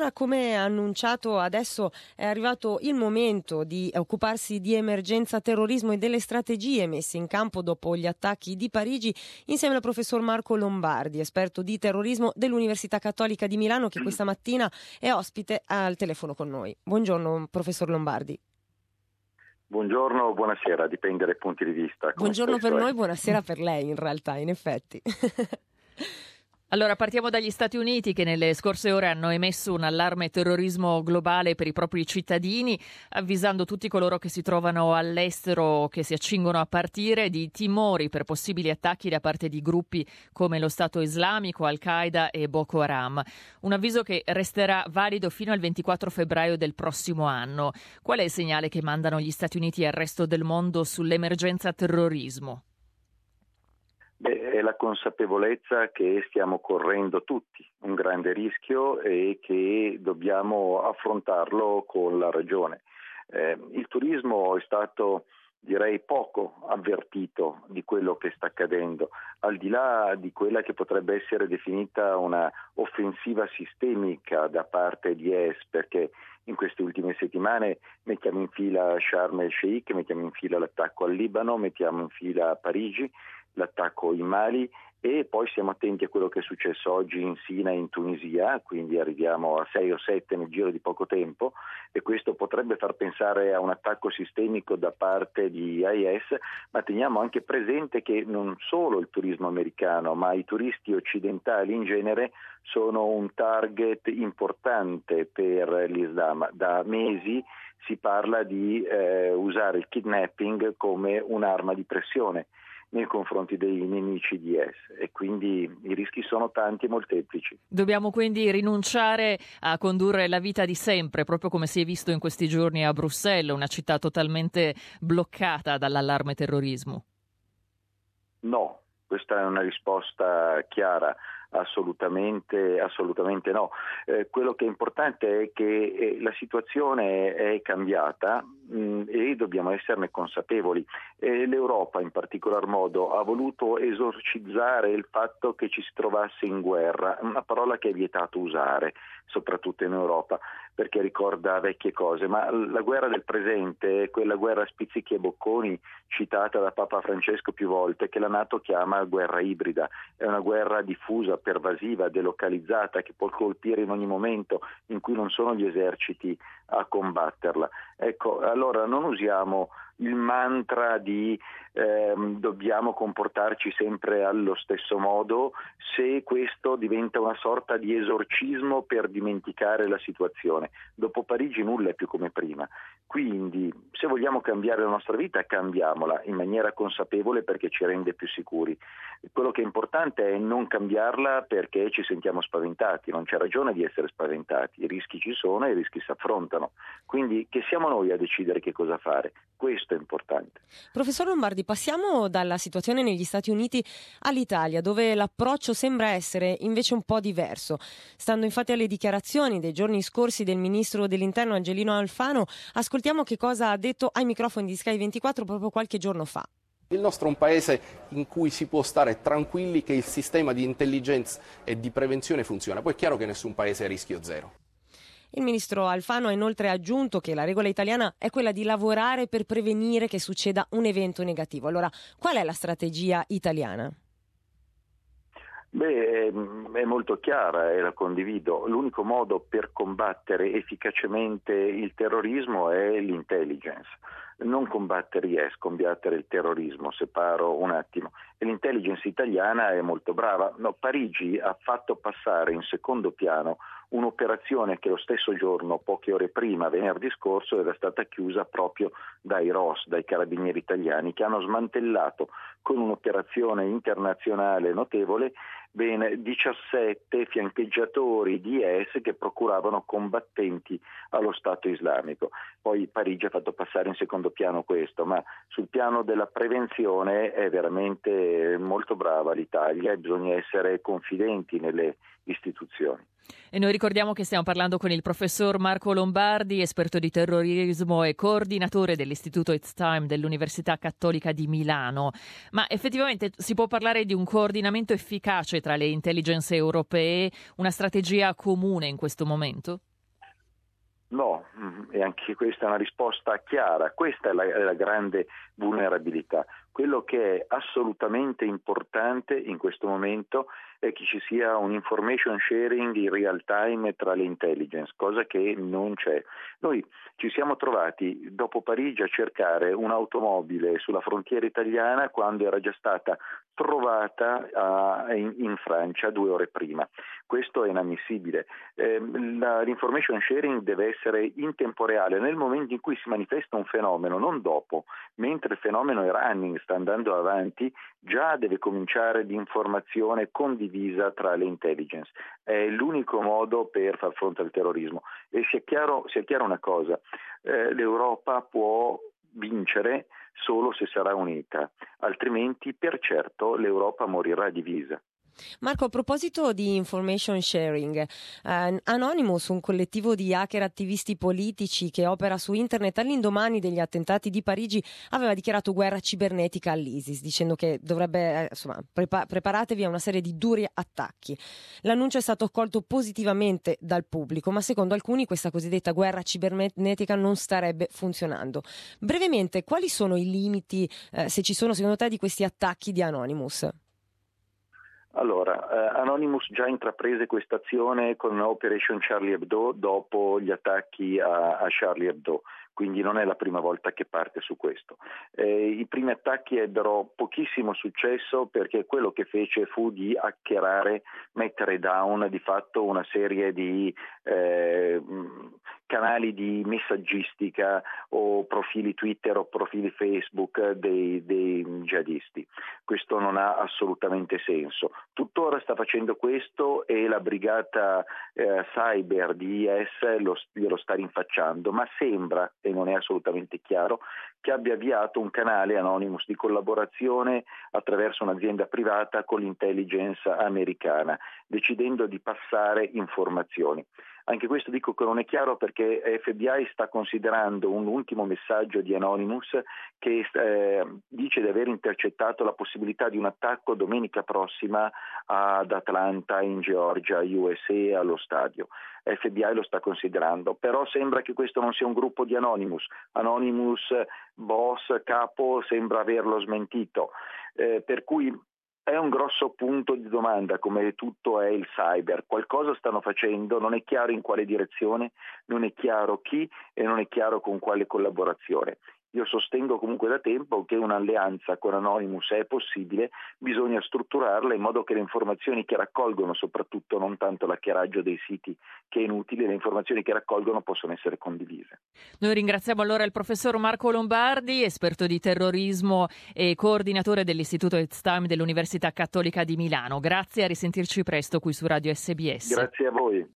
Allora, come annunciato, adesso è arrivato il momento di occuparsi di emergenza terrorismo e delle strategie messe in campo dopo gli attacchi di Parigi, insieme al professor Marco Lombardi, esperto di terrorismo dell'Università Cattolica di Milano, che questa mattina è ospite al telefono con noi. Buongiorno, professor Lombardi. Buongiorno, buonasera, dipende dai punti di vista. Buongiorno per noi, buonasera per lei, in realtà, in effetti. Allora, partiamo dagli Stati Uniti, che nelle scorse ore hanno emesso un allarme terrorismo globale per i propri cittadini, avvisando tutti coloro che si trovano all'estero, che si accingono a partire, di timori per possibili attacchi da parte di gruppi come lo Stato Islamico, Al-Qaeda e Boko Haram. Un avviso che resterà valido fino al 24 febbraio del prossimo anno. Qual è il segnale che mandano gli Stati Uniti al resto del mondo sull'emergenza terrorismo? È la consapevolezza che stiamo correndo tutti un grande rischio e che dobbiamo affrontarlo con la ragione. Il turismo è stato, direi, poco avvertito di quello che sta accadendo, al di là di quella che potrebbe essere definita una offensiva sistemica da parte di IS, perché in queste ultime settimane mettiamo in fila Sharm el Sheikh, mettiamo in fila l'attacco al Libano, mettiamo in fila Parigi, l'attacco in Mali, e poi siamo attenti a quello che è successo oggi in Sinai, in Tunisia, quindi arriviamo a 6 o 7 nel giro di poco tempo, e questo potrebbe far pensare a un attacco sistemico da parte di IS, ma teniamo anche presente che non solo il turismo americano, ma i turisti occidentali in genere sono un target importante per l'Islam. Da mesi si parla di usare il kidnapping come un'arma di pressione nei confronti dei nemici di IS, e quindi i rischi sono tanti e molteplici. Dobbiamo quindi rinunciare a condurre la vita di sempre, proprio come si è visto in questi giorni a Bruxelles, una città totalmente bloccata dall'allarme terrorismo. No, questa è una risposta chiara. Assolutamente no. Quello che è importante è che la situazione è cambiata e dobbiamo esserne consapevoli. L'Europa in particolar modo ha voluto esorcizzare il fatto che ci si trovasse in guerra, una parola che è vietato usare, soprattutto in Europa, perché ricorda vecchie cose, ma la guerra del presente è quella guerra a spizzichi e bocconi citata da Papa Francesco più volte, che la NATO chiama guerra ibrida. È una guerra diffusa, pervasiva, delocalizzata, che può colpire in ogni momento, in cui non sono gli eserciti a combatterla. Ecco, allora non usiamo il mantra di dobbiamo comportarci sempre allo stesso modo, se questo diventa una sorta di esorcismo per dimenticare la situazione. Dopo Parigi nulla è più come prima, quindi se vogliamo cambiare la nostra vita, cambiamola in maniera consapevole, perché ci rende più sicuri. Quello che è importante è non cambiarla perché ci sentiamo spaventati, non c'è ragione di essere spaventati, i rischi ci sono e i rischi si affrontano, quindi che siamo noi a decidere che cosa fare, questo è importante. Professor Lombardi, passiamo dalla situazione negli Stati Uniti all'Italia, dove l'approccio sembra essere invece un po' diverso. Stando infatti alle dichiarazioni dei giorni scorsi del ministro dell'Interno Angelino Alfano, ascoltiamo che cosa ha detto ai microfoni di Sky 24 proprio qualche giorno fa. Il nostro è un paese in cui si può stare tranquilli che il sistema di intelligence e di prevenzione funziona. Poi è chiaro che nessun paese è a rischio zero. Il ministro Alfano ha inoltre aggiunto che la regola italiana è quella di lavorare per prevenire che succeda un evento negativo. Allora, qual è la strategia italiana? È molto chiara e la condivido. L'unico modo per combattere efficacemente il terrorismo è l'intelligence. Non combattere IS, combattere il terrorismo, separo un attimo. E l'intelligence italiana è molto brava. No, Parigi ha fatto passare in secondo piano un'operazione che lo stesso giorno, poche ore prima, venerdì scorso, era stata chiusa proprio dai ROS, dai carabinieri italiani, che hanno smantellato con un'operazione internazionale notevole ben 17 fiancheggiatori di IS che procuravano combattenti allo Stato islamico. Poi Parigi ha fatto passare in secondo piano questo, ma sul piano della prevenzione è veramente molto brava l'Italia e bisogna essere confidenti nelle istituzioni. E noi ricordiamo che stiamo parlando con il professor Marco Lombardi, esperto di terrorismo e coordinatore dell'Istituto It's Time dell'Università Cattolica di Milano. Ma effettivamente si può parlare di un coordinamento efficace tra le intelligence europee, una strategia comune in questo momento? No, e anche questa è una risposta chiara. Questa è la grande vulnerabilità. Quello che è assolutamente importante in questo momento è che ci sia un information sharing in real time tra le intelligence, cosa che non c'è. Noi ci siamo trovati dopo Parigi a cercare un'automobile sulla frontiera italiana quando era già stata trovata in Francia 2 ore prima. Questo è inammissibile. L'information sharing deve essere in tempo reale, nel momento in cui si manifesta un fenomeno, non dopo, mentre il fenomeno è running, sta andando avanti, già deve cominciare l'informazione condivisa tra le intelligence. È l'unico modo per far fronte al terrorismo. E sia chiaro una cosa, l'Europa può vincere solo se sarà unita, altrimenti per certo l'Europa morirà divisa. Marco, a proposito di information sharing, Anonymous, un collettivo di hacker attivisti politici che opera su internet all'indomani degli attentati di Parigi, aveva dichiarato guerra cibernetica all'ISIS, dicendo che dovrebbe, preparatevi a una serie di duri attacchi. L'annuncio è stato accolto positivamente dal pubblico, ma secondo alcuni questa cosiddetta guerra cibernetica non starebbe funzionando. Brevemente, quali sono i limiti, se ci sono secondo te, di questi attacchi di Anonymous? Allora, Anonymous già intraprese questa azione con Operation Charlie Hebdo dopo gli attacchi a Charlie Hebdo, quindi non è la prima volta che parte su questo. I primi attacchi ebbero pochissimo successo perché quello che fece fu di hackerare, mettere down di fatto una serie di canali di messaggistica o profili Twitter o profili Facebook dei jihadisti. Questo non ha assolutamente senso. Tuttora sta facendo questo e la brigata cyber di IS glielo sta rinfacciando, ma sembra, e non è assolutamente chiaro, che abbia avviato un canale Anonymous di collaborazione attraverso un'azienda privata con l'intelligence americana, decidendo di passare informazioni. Anche questo dico che non è chiaro perché FBI sta considerando un ultimo messaggio di Anonymous che dice di aver intercettato la possibilità di un attacco domenica prossima ad Atlanta in Georgia, USA, allo stadio. FBI lo sta considerando, però sembra che questo non sia un gruppo di Anonymous. Anonymous, boss, capo, sembra averlo smentito, per cui è un grosso punto di domanda, come tutto è il cyber. Qualcosa stanno facendo, non è chiaro in quale direzione, non è chiaro chi e non è chiaro con quale collaborazione. Io sostengo comunque da tempo che un'alleanza con Anonymous è possibile, bisogna strutturarla in modo che le informazioni che raccolgono, soprattutto non tanto l'hackeraggio dei siti che è inutile, le informazioni che raccolgono possono essere condivise. Noi ringraziamo allora il professor Marco Lombardi, esperto di terrorismo e coordinatore dell'Istituto Hetztime dell'Università Cattolica di Milano. Grazie, a risentirci presto qui su Radio SBS. Grazie a voi.